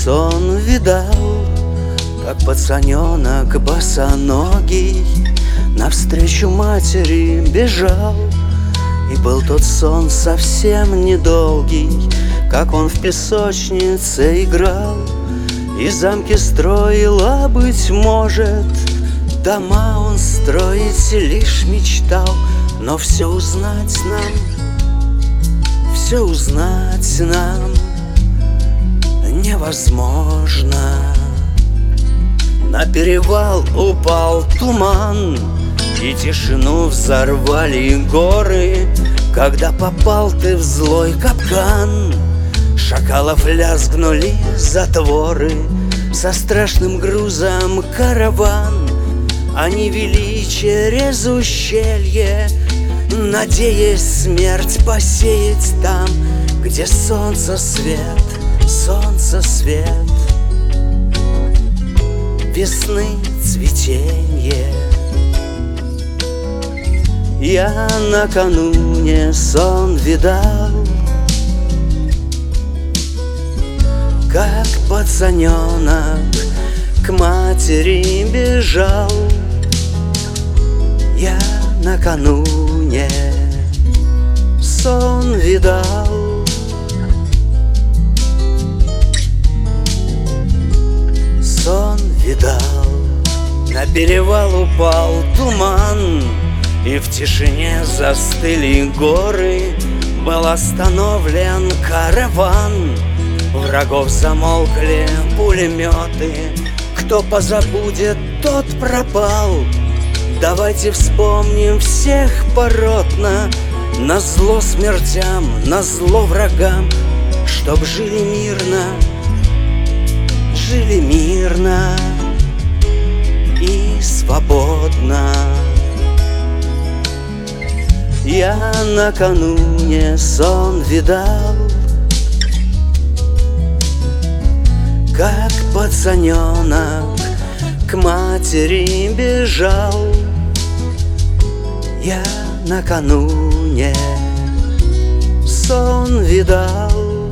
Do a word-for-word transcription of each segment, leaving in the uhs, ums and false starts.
сон видал, как пацаненок босоногий навстречу матери бежал. И был тот сон совсем недолгий, как он в песочнице играл и замки строил, а быть может, дома он строить лишь мечтал. Но все узнать нам, все узнать нам невозможно. На перевал упал туман, и тишину взорвали горы, когда попал ты в злой капкан. Шакалов лязгнули затворы, со страшным грузом караван они вели через ущелье, надеясь смерть посеять там, где солнце свет, солнце свет, весны цветенье. Я накануне сон видал, как пацаненок к матери бежал. Я накануне сон видал, сон видал. На перевал упал туман, и в тишине застыли горы. Был остановлен караван, врагов замолкли пулеметы. Кто позабудет, тот пропал. Давайте вспомним всех поротно, назло смертям, назло врагам, чтоб жили мирно, жили мирно и свободно. Я накануне сон видал, как пацаненок к матери бежал. Я накануне сон видал,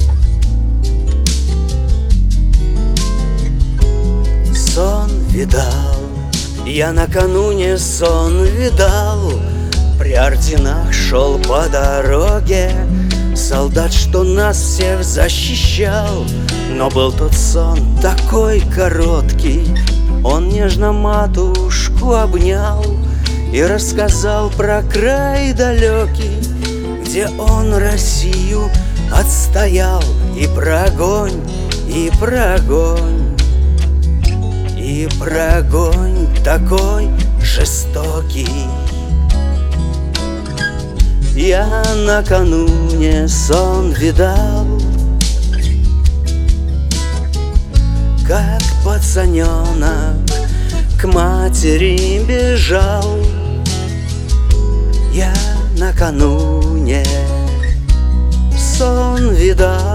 сон видал. Я накануне сон видал, при орденах шел по дороге солдат, что нас всех защищал. Но был тот сон такой короткий, он нежно матушку обнял и рассказал про край далекий, где он Россию отстоял. И про огонь, и про огонь, и про огонь такой жестокий. Я накануне сон видал, как пацаненок к матери бежал. Я накануне сон видал,